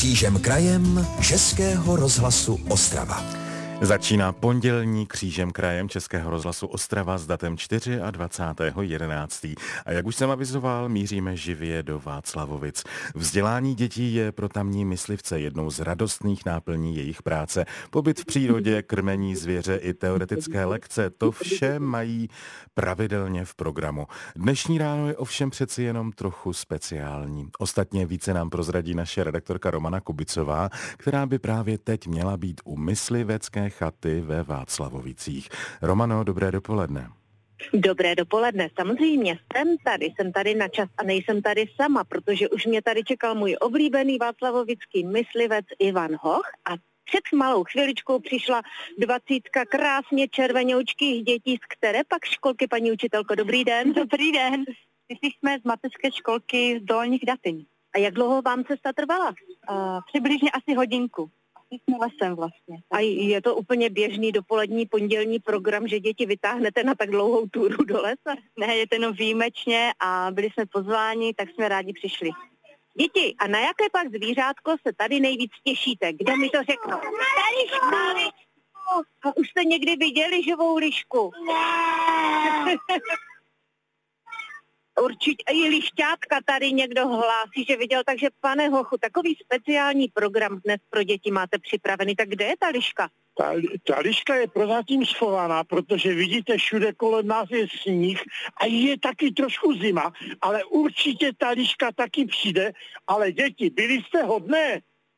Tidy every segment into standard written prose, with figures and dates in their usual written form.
Křížem krajem Českého rozhlasu Ostrava. Začíná pondělní Křížem krajem Českého rozhlasu Ostrava s datem 24.11. A jak už jsem avizoval, míříme živě do Václavovic. Vzdělání dětí je pro tamní myslivce jednou z radostných náplní jejich práce. Pobyt v přírodě, krmení zvěře i teoretické lekce, to vše mají pravidelně v programu. Dnešní ráno je ovšem přeci jenom trochu speciální. Ostatně více nám prozradí naše redaktorka Romana Kubicová, která by právě teď měla být u myslivecké chaty ve Václavovicích. Romano, dobré dopoledne. Dobré dopoledne. Samozřejmě jsem tady na čas a nejsem tady sama, protože už mě tady čekal můj oblíbený václavovický myslivec Ivan Hoch a před malou chviličkou přišla 20 krásně červenoučkých dětí, z které pak školky, paní učitelko? Dobrý den. Dobrý den. Přišli jsme z mateřské školky z Dolních Datyň. A jak dlouho vám cesta trvala? Přibližně asi hodinku. Jsme lesem vlastně. A je to úplně běžný dopolední pondělní program, že děti vytáhnete na tak dlouhou túru do lesa? Ne, je to jenom výjimečně a byli jsme pozváni, tak jsme rádi přišli. Děti, a na jaké pak zvířátko se tady nejvíc těšíte? Kdo mi to řekne? Lišku! A už jste někdy viděli živou lišku? Ne. Určitě i lišťátka tady někdo hlásí, že viděl, takže pane Hochu, takový speciální program dnes pro děti máte připravený, tak kde je ta liška? Ta liška je prozatím schovaná, protože vidíte, všude kolem nás je sníh a je taky trošku zima, ale určitě ta liška taky přijde, ale děti, byli jste hodné?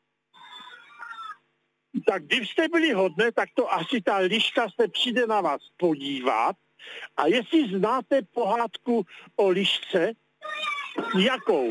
Tak když jste byli hodné, tak to asi ta liška se přijde na vás podívat. A jestli znáte pohádku o lišce, jakou?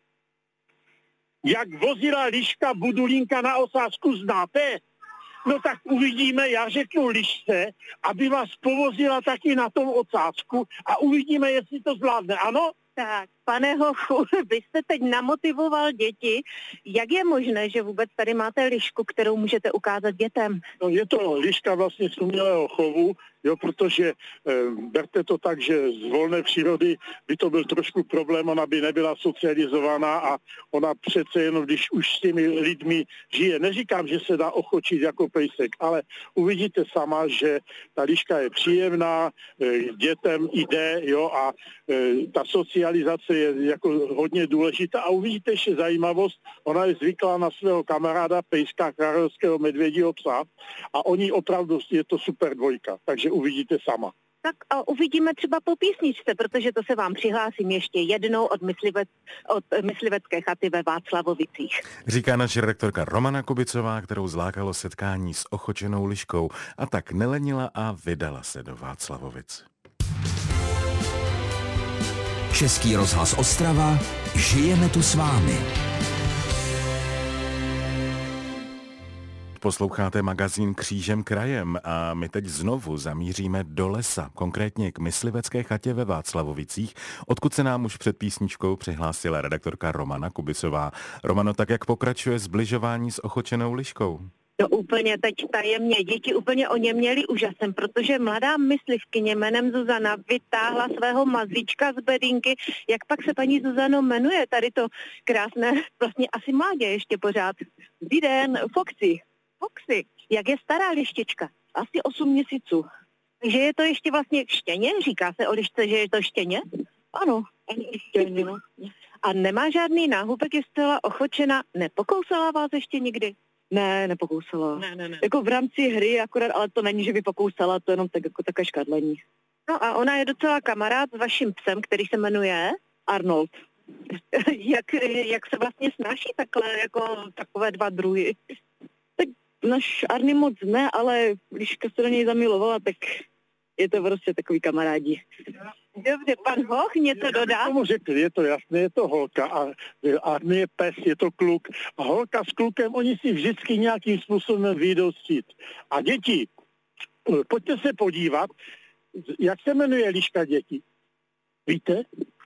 Jak vozila liška Budulínka na osázku, znáte? No tak uvidíme, já řeknu lišce, aby vás povozila taky na tom ocásku a uvidíme, jestli to zvládne, ano? Tak, pane Hochu, vy jste teď namotivoval děti. Jak je možné, že vůbec tady máte lišku, kterou můžete ukázat dětem? No, je to liška vlastně z umělého chovu, jo, protože berte to tak, že z volné přírody by to byl trošku problém, ona by nebyla socializovaná a ona přece jenom, když už s těmi lidmi žije, neříkám, že se dá ochočit jako pejsek, ale uvidíte sama, že ta liška je příjemná, dětem jde, jo, a ta socializace je jako hodně důležitá a uvidíte ještě zajímavost, ona je zvyklá na svého kamaráda pejska královského medvědího psa a oni opravdu, je to super dvojka, takže uvidíte sama. Tak a uvidíme třeba po písničce, protože to se vám přihlásím ještě jednou od myslivecké chaty ve Václavovicích. Říká naše redaktorka Romana Kubicová, kterou zlákalo setkání s ochočenou liškou a tak nelenila a vydala se do Václavovic. Český rozhlas Ostrava, žijeme tu s vámi. Posloucháte magazín Křížem krajem a my teď znovu zamíříme do lesa, konkrétně k myslivecké chatě ve Václavovicích, odkud se nám už před písničkou přihlásila redaktorka Romana Kubicová. Romano, tak jak pokračuje zbližování s ochočenou liškou? No úplně teď tajemně. Děti úplně o ně měli úžasem, protože mladá myslivkyně jménem Zuzana vytáhla svého mazlíčka z bedínky. Jak pak se paní Zuzano jmenuje tady to krásné, vlastně asi mládě ještě pořád. Dobrý den, Foxy. Jak je stará lištička? Asi 8 měsíců. Takže je to ještě vlastně štěně? Říká se o lišce, že je to štěně? Ano, štěně. No. A nemá žádný náhubek, je zcela ochočena. Nepokousala vás ještě nikdy? Ne, nepokousala. Ne. Jako v rámci hry akorát, ale to není, že by pokousala, to jenom tak, jako také škadlení. No a ona je docela kamarád s vaším psem, který se jmenuje Arnold. Jak se vlastně snáší takhle, jako takové dva druhy? Tak náš Arny moc ne, ale když se do něj zamilovala, tak je to prostě takový kamarádi. Dobře, pan Hoch něco dodá? Tomu řekli, je to jasné, je to holka a Arny je pes, je to kluk. A holka s klukem, oni si vždycky nějakým způsobem vyjdou vstříc. A děti, pojďte se podívat, jak se jmenuje liška děti. Víte?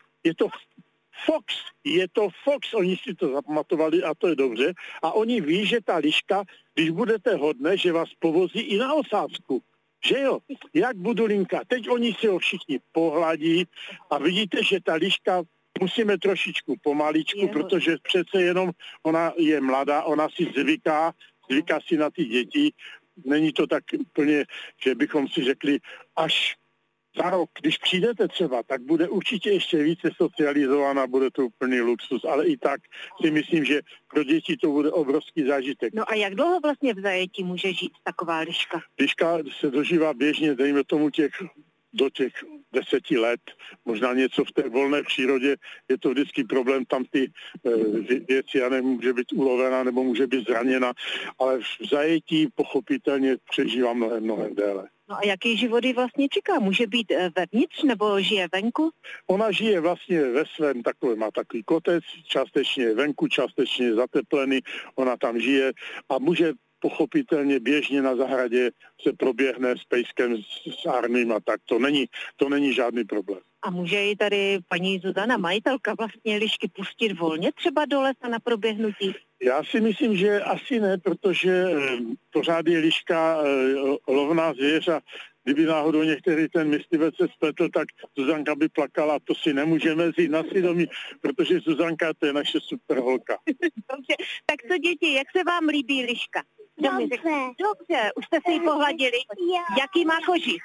Je to Fox, oni si to zapamatovali a to je dobře. A oni ví, že ta liška, když budete hodné, že vás povozí i na osázku. Že jo? Jak Budulinka. Teď oni si ho všichni pohladí a vidíte, že ta liška musíme trošičku pomaličku, protože přece jenom ona je mladá, ona si zvyká si na ty děti. Není to tak úplně, že bychom si řekli, až za rok, když přijdete třeba, tak bude určitě ještě více socializovaná, bude to úplný luxus, ale i tak si myslím, že pro děti to bude obrovský zážitek. No a jak dlouho vlastně v zajetí může žít taková liška? Liška se dožívá běžně, dejme tomu do těch 10 let, možná něco v té volné přírodě, je to vždycky problém, tam ty věci, a může být ulovená nebo může být zraněna, ale v zajetí pochopitelně přežívá mnohem déle. No a jaký život ji vlastně čeká? Může být vevnitř nebo žije venku? Ona žije vlastně ve svém má takový kotec, částečně venku, částečně zateplený, ona tam žije a může pochopitelně běžně na zahradě se proběhne s pejskem, s árným a tak. To není žádný problém. A může ji tady paní Zuzana, majitelka vlastně lišky, pustit volně třeba do lesa na proběhnutí? Já si myslím, že asi ne, protože pořád je liška lovná zvěř a kdyby náhodou některý ten myslivec se spletl, tak Zuzanka by plakala, to si nemůžeme vzít na svědomí, protože Zuzanka to je naše super holka. Dobře, tak co děti, jak se vám líbí liška? Dobře, už jste si ji pohladili? Jaký má kožich?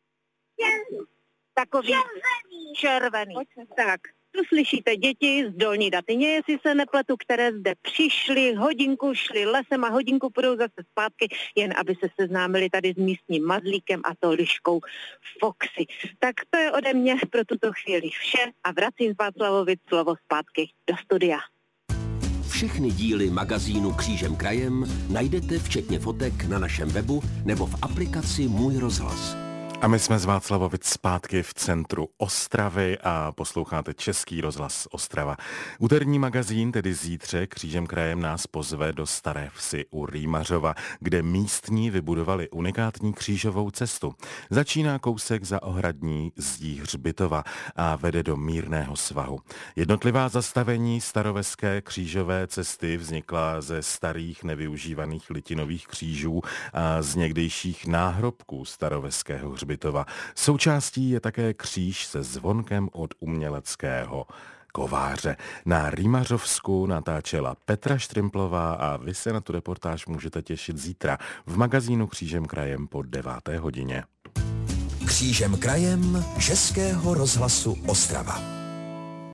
Takový červený. Tak, tu slyšíte děti z Dolní Datyně, jestli se nepletu, které zde přišly, hodinku šli lesem a hodinku půjdou zase zpátky, jen aby se seznámili tady s místním mazlíkem a to liškou Foxy. Tak to je ode mě pro tuto chvíli vše a vracím z Václavovic slovo zpátky do studia. Všechny díly magazínu Křížem krajem najdete včetně fotek na našem webu nebo v aplikaci Můj rozhlas. A my jsme z Václavovic zpátky v centru Ostravy a posloucháte Český rozhlas Ostrava. Úterní magazín, tedy zítře, Křížem krajem nás pozve do Staré Vsi u Rýmařova, kde místní vybudovali unikátní křížovou cestu. Začíná kousek za ohradní zdí hřbitova a vede do mírného svahu. Jednotlivá zastavení starověké křížové cesty vznikla ze starých nevyužívaných litinových křížů a z někdejších náhrobků starověkého hřbitova. Součástí je také kříž se zvonkem od uměleckého kováře. Na Rýmařovsku natáčela Petra Štrimplová a vy se na tu reportáž můžete těšit zítra v magazínu Křížem krajem po 9. hodině. Křížem krajem Českého rozhlasu Ostrava.